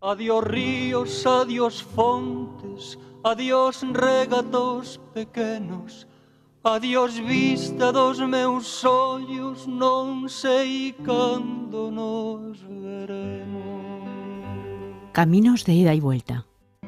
Adiós ríos, adiós fontes, adiós regatos pequenos, adiós vista dos meus ollos, non sei cando nos veremos. Caminos de ida y vuelta.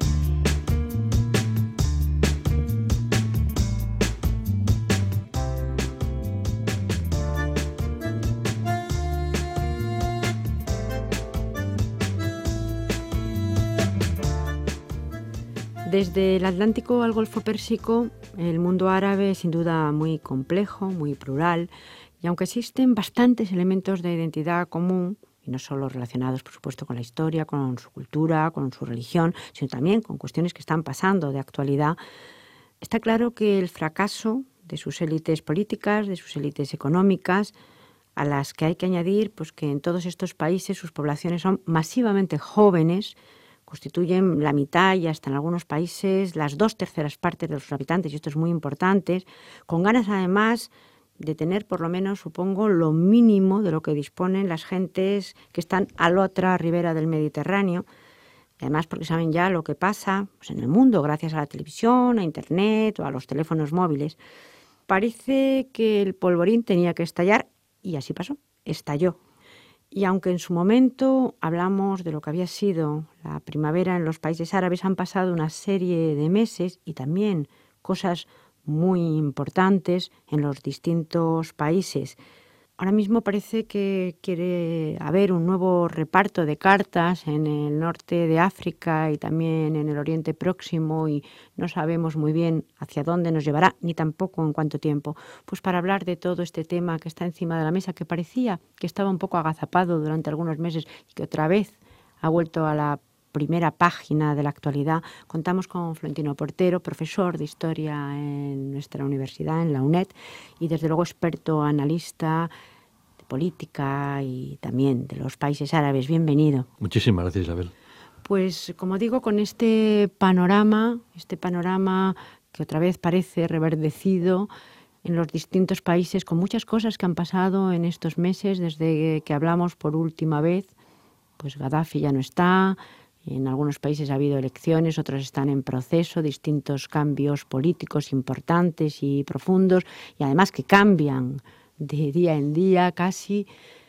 Desde el Atlántico al Golfo Pérsico, el mundo árabe es sin duda muy complejo, muy plural, y aunque existen bastantes elementos de identidad común, y no solo relacionados, por supuesto, con la historia, con su cultura, con su religión, sino también con cuestiones que están pasando de actualidad, está claro que el fracaso de sus élites políticas, de sus élites económicas, a las que hay que añadir pues, que en todos estos países sus poblaciones son masivamente jóvenes, constituyen la mitad y hasta en algunos países las 2/3 partes de los habitantes, y esto es muy importante, con ganas además de tener por lo menos, supongo, lo mínimo de lo que disponen las gentes que están a la otra ribera del Mediterráneo, y además porque saben ya lo que pasa pues, en el mundo gracias a la televisión, a Internet o a los teléfonos móviles. Parece que el polvorín tenía que estallar y así pasó, estalló. Y aunque en su momento hablamos de lo que había sido la primavera en los países árabes, han pasado una serie de meses y también cosas muy importantes en los distintos países. Ahora mismo parece que quiere haber un nuevo reparto de cartas en el norte de África y también en el Oriente Próximo y no sabemos muy bien hacia dónde nos llevará, ni tampoco en cuánto tiempo. Pues para hablar de todo este tema que está encima de la mesa, que parecía que estaba un poco agazapado durante algunos meses y que otra vez ha vuelto a la primera página de la actualidad, contamos con Florentino Portero, profesor de Historia en nuestra universidad, en la UNED, y desde luego experto analista de política y también de los países árabes. Bienvenido. Muchísimas gracias, Isabel. Pues, como digo, con este panorama que otra vez parece reverdecido en los distintos países, con muchas cosas que han pasado en estos meses desde que hablamos por última vez, pues Gaddafi ya no está. En algunos países ha habido elecciones, otros están en proceso, distintos cambios políticos importantes y profundos, y además que cambian de día en día casi.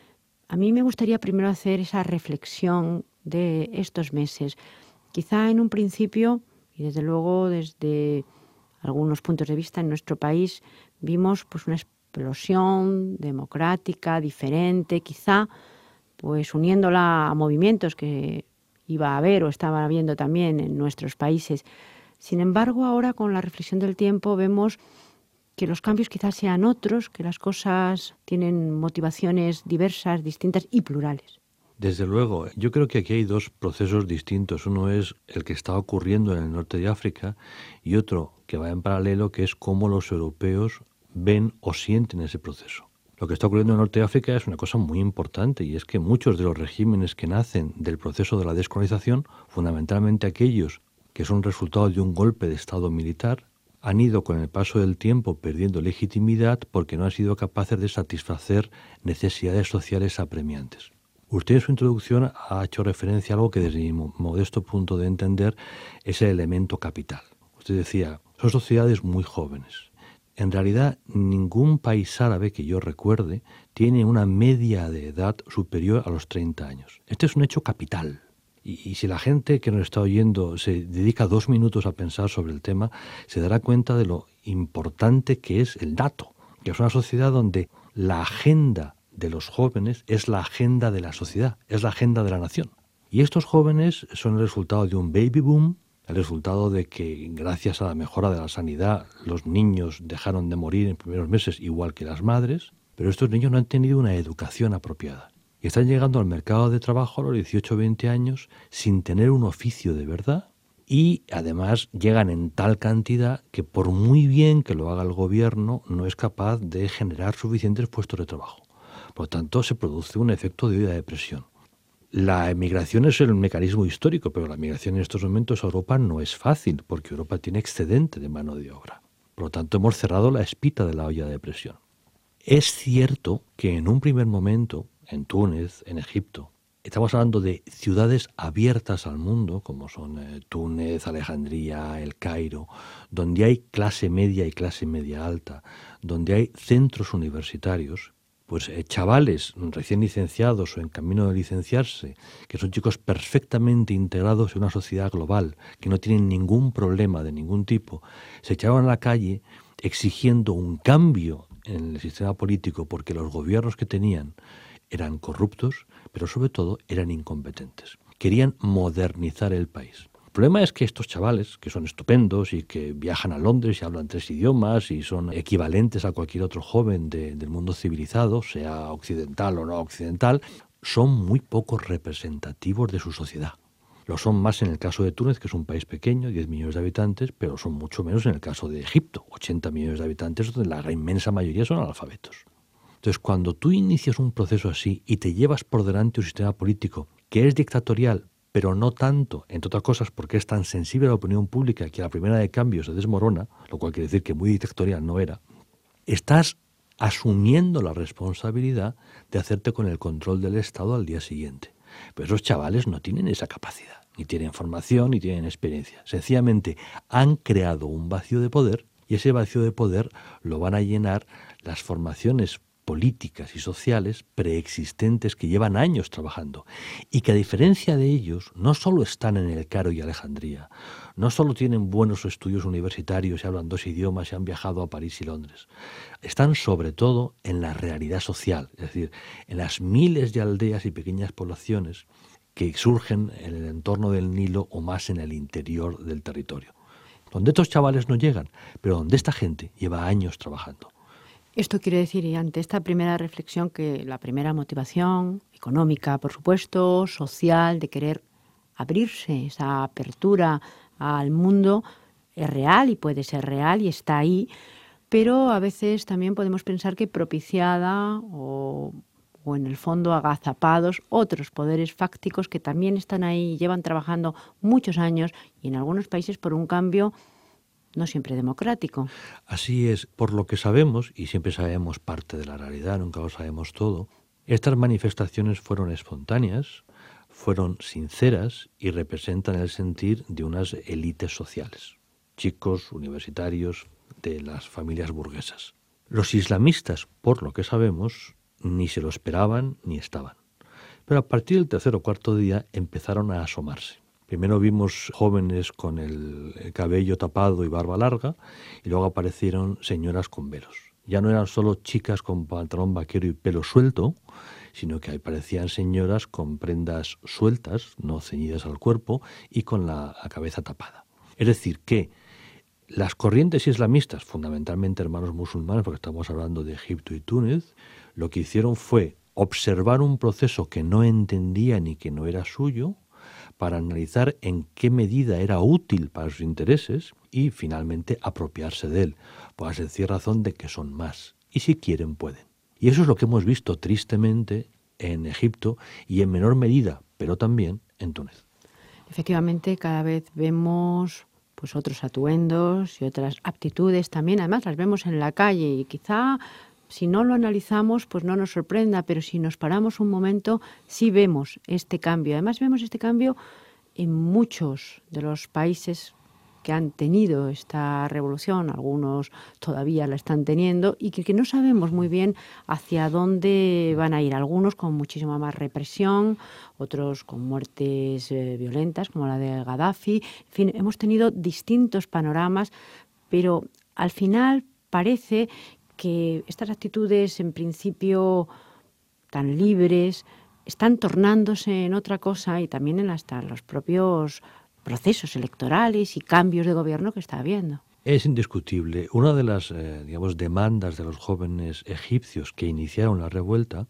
A mí me gustaría primero hacer esa reflexión de estos meses. Quizá en un principio, y desde luego desde algunos puntos de vista en nuestro país, vimos pues una explosión democrática, diferente, quizá pues uniéndola a movimientos que iba a haber o estaba habiendo también en nuestros países. Sin embargo, ahora con la reflexión del tiempo vemos que los cambios quizás sean otros, que las cosas tienen motivaciones diversas, distintas y plurales. Desde luego, yo creo que aquí hay dos procesos distintos. Uno es el que está ocurriendo en el norte de África y otro que va en paralelo, que es cómo los europeos ven o sienten ese proceso. Lo que está ocurriendo en el norte de África es una cosa muy importante y es que muchos de los regímenes que nacen del proceso de la descolonización, fundamentalmente aquellos que son resultado de un golpe de estado militar, han ido con el paso del tiempo perdiendo legitimidad porque no han sido capaces de satisfacer necesidades sociales apremiantes. Usted en su introducción ha hecho referencia a algo que desde mi modesto punto de entender es el elemento capital. Usted decía, son sociedades muy jóvenes. En realidad, ningún país árabe que yo recuerde tiene una media de edad superior a los 30 años. Este es un hecho capital. Y si la gente que nos está oyendo se dedica 2 minutos a pensar sobre el tema, se dará cuenta de lo importante que es el dato, que es una sociedad donde la agenda de los jóvenes es la agenda de la sociedad, es la agenda de la nación. Y estos jóvenes son el resultado de un baby boom, el resultado de que gracias a la mejora de la sanidad los niños dejaron de morir en primeros meses igual que las madres, pero estos niños no han tenido una educación apropiada. Y están llegando al mercado de trabajo a los 18 o 20 años sin tener un oficio de verdad y además llegan en tal cantidad que por muy bien que lo haga el gobierno no es capaz de generar suficientes puestos de trabajo. Por lo tanto, se produce un efecto de olla de presión. La emigración es el mecanismo histórico, pero la emigración en estos momentos a Europa no es fácil, porque Europa tiene excedente de mano de obra. Por lo tanto, hemos cerrado la espita de la olla de presión. Es cierto que en un primer momento, en Túnez, en Egipto, Estamos hablando de ciudades abiertas al mundo, como son Túnez, Alejandría, El Cairo, donde hay clase media y clase media alta, donde hay centros universitarios, pues chavales recién licenciados o en camino de licenciarse, que son chicos perfectamente integrados en una sociedad global, que no tienen ningún problema de ningún tipo, se echaban a la calle exigiendo un cambio en el sistema político porque los gobiernos que tenían eran corruptos, pero sobre todo eran incompetentes. Querían modernizar el país. El problema es que estos chavales, que son estupendos y que viajan a Londres y hablan 3 idiomas y son equivalentes a cualquier otro joven del mundo civilizado, sea occidental o no occidental, son muy poco representativos de su sociedad. Lo son más en el caso de Túnez, que es un país pequeño, 10 millones de habitantes, pero son mucho menos en el caso de Egipto, 80 millones de habitantes, donde la inmensa mayoría son analfabetos. Entonces, cuando tú inicias un proceso así y te llevas por delante un sistema político que es dictatorial, pero no tanto, entre otras cosas porque es tan sensible a la opinión pública que a la primera de cambio se desmorona, lo cual quiere decir que muy dictatorial no era, estás asumiendo la responsabilidad de hacerte con el control del Estado al día siguiente. Pero esos chavales no tienen esa capacidad, ni tienen formación, ni tienen experiencia. Sencillamente han creado un vacío de poder y ese vacío de poder lo van a llenar las formaciones políticas y sociales preexistentes que llevan años trabajando y que a diferencia de ellos no solo están en El Cairo y Alejandría, no solo tienen buenos estudios universitarios y hablan 2 idiomas y han viajado a París y Londres, están sobre todo en la realidad social, es decir, en las miles de aldeas y pequeñas poblaciones que surgen en el entorno del Nilo o más en el interior del territorio, donde estos chavales no llegan, pero donde esta gente lleva años trabajando. Esto quiere decir, y ante esta primera reflexión, que la primera motivación económica, por supuesto, social, de querer abrirse, esa apertura al mundo, es real y puede ser real y está ahí, pero a veces también podemos pensar que propiciada o en el fondo agazapados otros poderes fácticos que también están ahí y llevan trabajando muchos años y en algunos países por un cambio no siempre democrático. Así es, por lo que sabemos, y siempre sabemos parte de la realidad, nunca lo sabemos todo, estas manifestaciones fueron espontáneas, fueron sinceras y representan el sentir de unas élites sociales, chicos universitarios de las familias burguesas. Los islamistas, por lo que sabemos, ni se lo esperaban ni estaban. Pero a partir del 3er o 4.er día empezaron a asomarse. Primero vimos jóvenes con el cabello tapado y barba larga y luego aparecieron señoras con velos. Ya no eran solo chicas con pantalón vaquero y pelo suelto, sino que aparecían señoras con prendas sueltas, no ceñidas al cuerpo y con la cabeza tapada. Es decir, que las corrientes islamistas, fundamentalmente hermanos musulmanes, porque estamos hablando de Egipto y Túnez, lo que hicieron fue observar un proceso que no entendían y que no era suyo, para analizar en qué medida era útil para sus intereses y finalmente apropiarse de él, por la sencilla razón de que son más y si quieren pueden. Y eso es lo que hemos visto tristemente en Egipto y en menor medida, pero también en Túnez. Efectivamente, cada vez vemos pues otros atuendos y otras aptitudes también, además las vemos en la calle y quizá si no lo analizamos, pues no nos sorprenda, pero si nos paramos un momento, sí vemos este cambio. Además, vemos este cambio en muchos de los países que han tenido esta revolución, algunos todavía la están teniendo, y que no sabemos muy bien hacia dónde van a ir. Algunos con muchísima más represión, otros con muertes violentas, como la de Gaddafi. En fin, hemos tenido distintos panoramas, pero al final parece que estas actitudes, en principio tan libres, están tornándose en otra cosa y también en hasta los propios procesos electorales y cambios de gobierno que está habiendo. Es indiscutible. Una de las demandas de los jóvenes egipcios que iniciaron la revuelta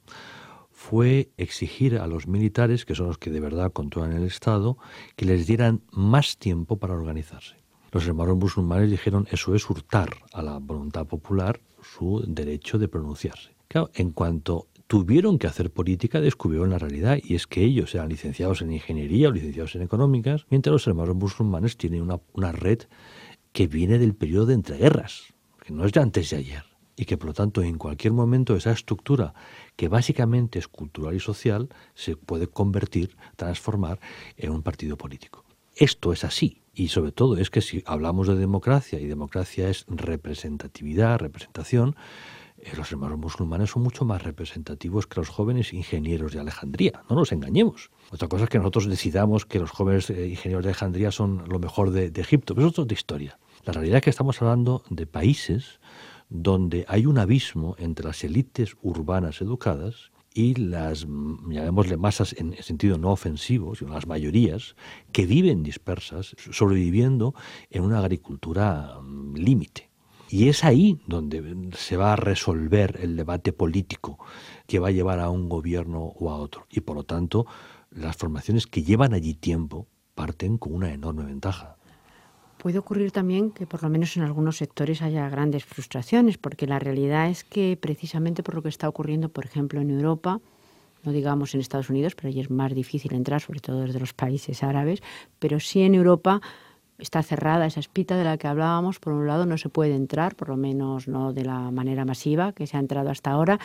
fue exigir a los militares, que son los que de verdad controlan el Estado, que les dieran más tiempo para organizarse. Los hermanos musulmanes dijeron eso es hurtar a la voluntad popular su derecho de pronunciarse. Claro, en cuanto tuvieron que hacer política, descubrieron la realidad, y es que ellos eran licenciados en ingeniería o licenciados en económicas, mientras los hermanos musulmanes tienen una red que viene del periodo de entreguerras, que no es de antes de ayer. y que por lo tanto en cualquier momento esa estructura, que básicamente es cultural y social, se puede convertir, transformar en un partido político. Esto es así, y sobre todo es que si hablamos de democracia, y democracia es representatividad, representación, los hermanos musulmanes son mucho más representativos que los jóvenes ingenieros de Alejandría, no nos engañemos. Otra cosa es que nosotros decidamos que los jóvenes ingenieros de Alejandría son lo mejor de Egipto, pero eso es otra historia. La realidad es que estamos hablando de países donde hay un abismo entre las élites urbanas educadas y las, llamémosle masas en sentido no ofensivo, sino las mayorías, que viven dispersas, sobreviviendo en una agricultura límite. Y es ahí donde se va a resolver el debate político que va a llevar a un gobierno o a otro. Y por lo tanto, las formaciones que llevan allí tiempo parten con una enorme ventaja. Puede ocurrir también que por lo menos en algunos sectores haya grandes frustraciones, porque la realidad es que precisamente por lo que está ocurriendo, por ejemplo, en Europa, no digamos en Estados Unidos, pero allí es más difícil entrar, sobre todo desde los países árabes, pero sí en Europa está cerrada esa espita de la que hablábamos. Por un lado no se puede entrar, por lo menos no de la manera masiva que se ha entrado hasta ahora.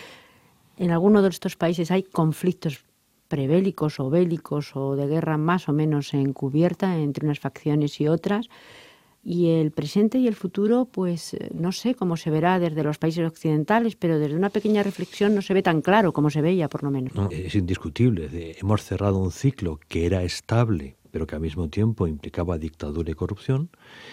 En algunos de estos países hay conflictos prebélicos o bélicos o de guerra más o menos encubierta entre unas facciones y otras. Y el presente y el futuro, pues no sé cómo se verá desde los países occidentales, pero desde una pequeña reflexión no se ve tan claro como se veía, por lo menos. No, es indiscutible. Hemos cerrado un ciclo que era estable, pero que al mismo tiempo implicaba dictadura y corrupción.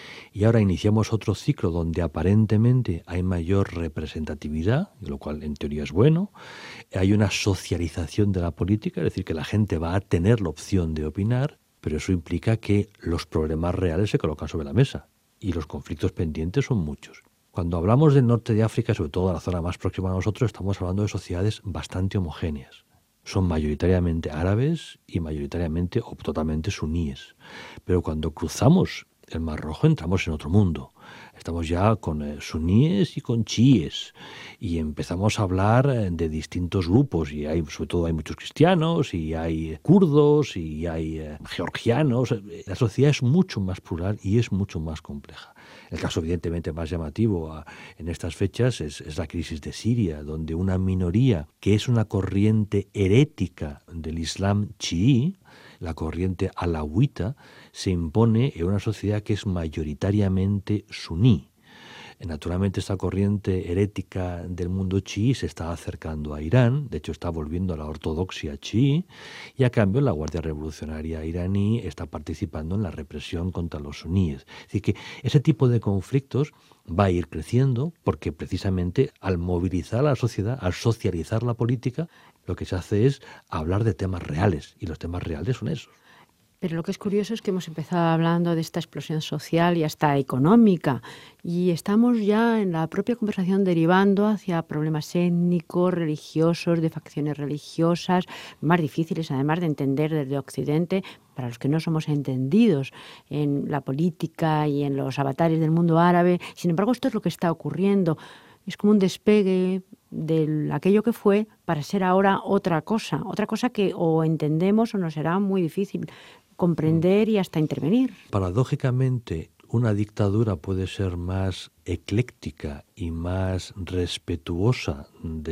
Y ahora iniciamos otro ciclo donde aparentemente hay mayor representatividad, lo cual en teoría es bueno. Hay una socialización de la política, es decir, que la gente va a tener la opción de opinar, pero eso implica que los problemas reales se colocan sobre la mesa y los conflictos pendientes son muchos. Cuando hablamos del norte de África, sobre todo la zona más próxima a nosotros, estamos hablando de sociedades bastante homogéneas. Son mayoritariamente árabes y mayoritariamente o totalmente suníes. Pero cuando cruzamos el Mar Rojo entramos en otro mundo. Estamos ya con suníes y con chiíes y empezamos a hablar de distintos grupos y sobre todo hay muchos cristianos y hay kurdos y hay georgianos. La sociedad es mucho más plural y es mucho más compleja. El caso evidentemente más llamativo en estas fechas es la crisis de Siria, donde una minoría que es una corriente herética del Islam chií, la corriente alawita, se impone en una sociedad que es mayoritariamente suní. Naturalmente esta corriente herética del mundo chií se está acercando a Irán, de hecho está volviendo a la ortodoxia chií, y a cambio la Guardia Revolucionaria iraní está participando en la represión contra los suníes. Es decir, que ese tipo de conflictos va a ir creciendo porque precisamente al movilizar a la sociedad, al socializar la política, lo que se hace es hablar de temas reales, y los temas reales son esos. Pero lo que es curioso es que hemos empezado hablando de esta explosión social y hasta económica, y estamos ya en la propia conversación derivando hacia problemas étnicos, religiosos, de facciones religiosas, más difíciles además de entender desde Occidente, para los que no somos entendidos en la política y en los avatares del mundo árabe. Sin embargo, esto es lo que está ocurriendo. Es como un despegue de aquello que fue para ser ahora otra cosa que o entendemos o nos será muy difícil comprender y hasta intervenir. Paradójicamente, una dictadura puede ser más ecléctica y más respetuosa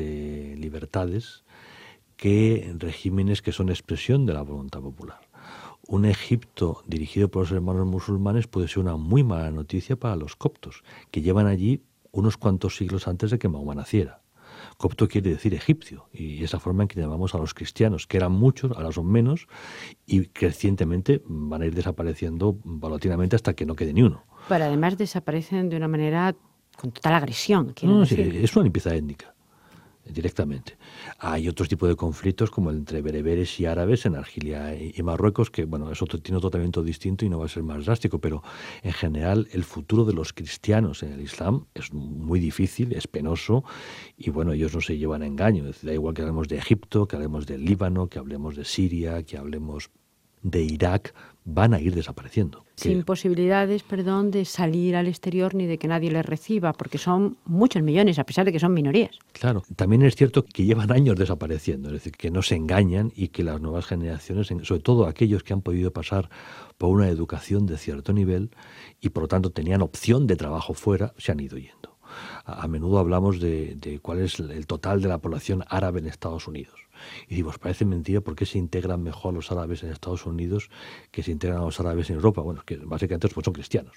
de libertades que regímenes que son expresión de la voluntad popular. Un Egipto dirigido por los hermanos musulmanes puede ser una muy mala noticia para los coptos, que llevan allí unos cuantos siglos antes de que Mahoma naciera. Copto quiere decir egipcio, y esa forma en que llamamos a los cristianos, que eran muchos, ahora son menos, y crecientemente van a ir desapareciendo paulatinamente hasta que no quede ni uno. Pero además desaparecen de una manera con total agresión. No, sí, es una limpieza étnica, directamente. Hay otros tipos de conflictos como el entre bereberes y árabes en Argelia y Marruecos, que bueno, eso tiene otro tratamiento distinto y no va a ser más drástico, pero en general el futuro de los cristianos en el Islam es muy difícil, es penoso, y bueno, ellos no se llevan a engaño. Es decir, da igual que hablemos de Egipto, que hablemos del Líbano, que hablemos de Siria, que hablemos de Irak, van a ir desapareciendo. Sin posibilidades, de salir al exterior ni de que nadie les reciba, porque son muchos millones, a pesar de que son minorías. Claro, también es cierto que llevan años desapareciendo, es decir, que no se engañan y que las nuevas generaciones, sobre todo aquellos que han podido pasar por una educación de cierto nivel y por lo tanto tenían opción de trabajo fuera, se han ido yendo. A menudo hablamos de cuál es el total de la población árabe en Estados Unidos. Y digo, os parece mentira por qué se integran mejor los árabes en Estados Unidos que se integran a los árabes en Europa. Bueno, es que básicamente pues, son cristianos.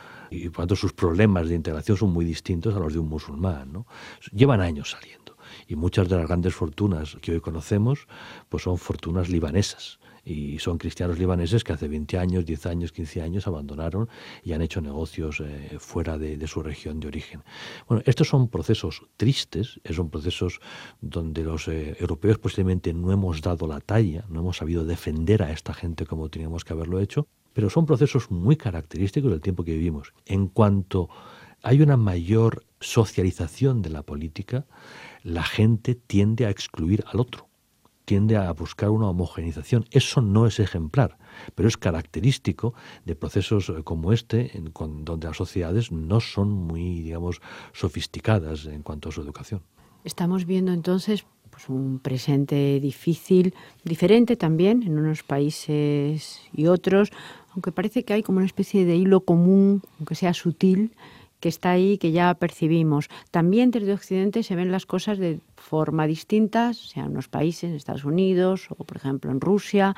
Y por lo tanto sus problemas de integración son muy distintos a los de un musulmán, ¿no? Llevan años saliendo. Y muchas de las grandes fortunas que hoy conocemos pues son fortunas libanesas. Y son cristianos libaneses que hace 20 años, 10 años, 15 años abandonaron y han hecho negocios fuera de su región de origen. Bueno, estos son procesos tristes, son procesos donde los europeos posiblemente no hemos dado la talla, no hemos sabido defender a esta gente como teníamos que haberlo hecho, pero son procesos muy característicos del tiempo que vivimos. En cuanto hay una mayor socialización de la política, la gente tiende a excluir al otro. Tiende a buscar una homogeneización. Eso no es ejemplar, pero es característico de procesos como este, donde las sociedades no son muy, digamos, sofisticadas en cuanto a su educación. Estamos viendo entonces pues, un presente difícil, diferente también en unos países y otros, aunque parece que hay como una especie de hilo común, aunque sea sutil, que está ahí, que ya percibimos. También desde Occidente se ven las cosas de forma distinta, sea en unos países, en Estados Unidos, o por ejemplo en Rusia,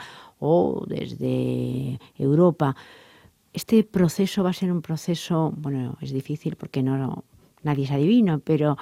o desde Europa. Este proceso va a ser un proceso, bueno, es difícil porque nadie es adivino, pero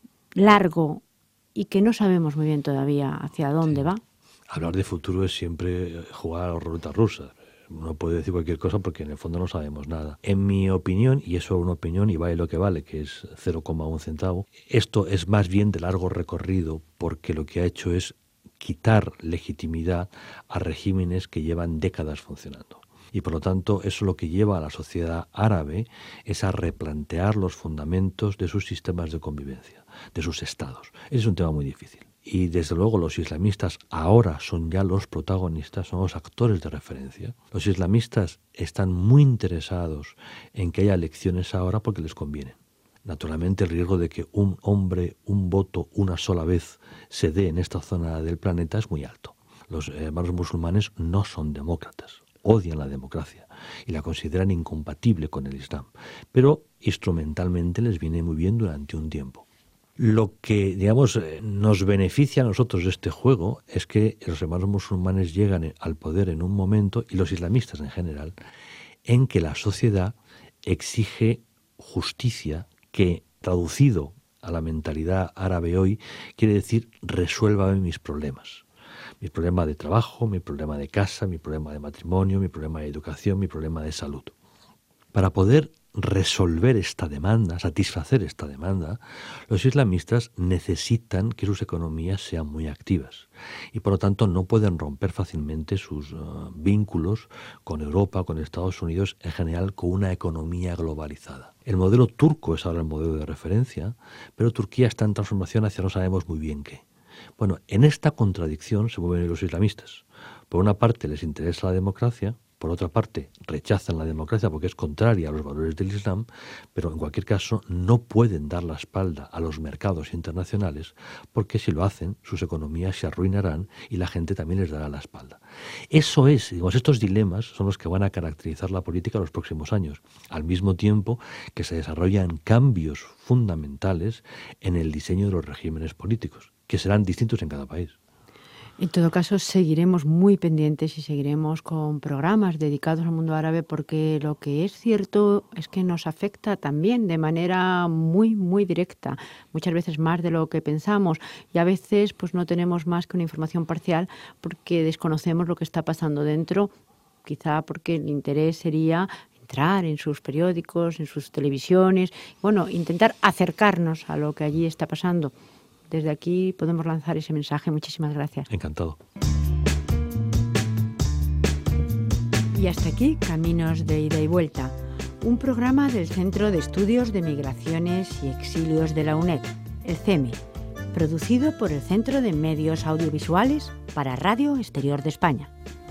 largo y que no sabemos muy bien todavía hacia dónde va. Hablar de futuro es siempre jugar a la ruleta rusa. No puede decir cualquier cosa porque en el fondo no sabemos nada. En mi opinión, y eso es una opinión y vale lo que vale, que es 0,1 centavo, esto es más bien de largo recorrido porque lo que ha hecho es quitar legitimidad a regímenes que llevan décadas funcionando. Y por lo tanto, eso lo que lleva a la sociedad árabe es a replantear los fundamentos de sus sistemas de convivencia, de sus estados. Ese es un tema muy difícil. Y desde luego los islamistas ahora son ya los protagonistas, son los actores de referencia. Los islamistas están muy interesados en que haya elecciones ahora porque les conviene. Naturalmente el riesgo de que un hombre, un voto, una sola vez se dé en esta zona del planeta es muy alto. Los hermanos musulmanes no son demócratas, odian la democracia y la consideran incompatible con el Islam, pero instrumentalmente les viene muy bien durante un tiempo. Lo que, digamos, nos beneficia a nosotros de este juego es que los hermanos musulmanes llegan al poder en un momento, y los islamistas en general, en que la sociedad exige justicia que, traducido a la mentalidad árabe hoy, quiere decir resuélvame mis problemas. Mi problema de trabajo, mi problema de casa, mi problema de matrimonio, mi problema de educación, mi problema de salud. Para poder resolver esta demanda, satisfacer esta demanda, los islamistas necesitan que sus economías sean muy activas y por lo tanto no pueden romper fácilmente sus vínculos con Europa, con Estados Unidos, en general con una economía globalizada. El modelo turco es ahora el modelo de referencia, pero Turquía está en transformación hacia no sabemos muy bien qué. Bueno, en esta contradicción se mueven los islamistas. Por una parte les interesa la democracia, por otra parte rechazan la democracia porque es contraria a los valores del Islam, pero en cualquier caso no pueden dar la espalda a los mercados internacionales porque si lo hacen sus economías se arruinarán y la gente también les dará la espalda. Eso es, digamos, estos dilemas son los que van a caracterizar la política en los próximos años, al mismo tiempo que se desarrollan cambios fundamentales en el diseño de los regímenes políticos, que serán distintos en cada país. En todo caso, seguiremos muy pendientes y seguiremos con programas dedicados al mundo árabe porque lo que es cierto es que nos afecta también de manera muy, muy directa, muchas veces más de lo que pensamos y a veces pues no tenemos más que una información parcial porque desconocemos lo que está pasando dentro, quizá porque el interés sería entrar en sus periódicos, en sus televisiones, bueno, intentar acercarnos a lo que allí está pasando. Desde aquí podemos lanzar ese mensaje. Muchísimas gracias. Encantado. Y hasta aquí Caminos de Ida y Vuelta, un programa del Centro de Estudios de Migraciones y Exilios de la UNED, el CEME, producido por el Centro de Medios Audiovisuales para Radio Exterior de España.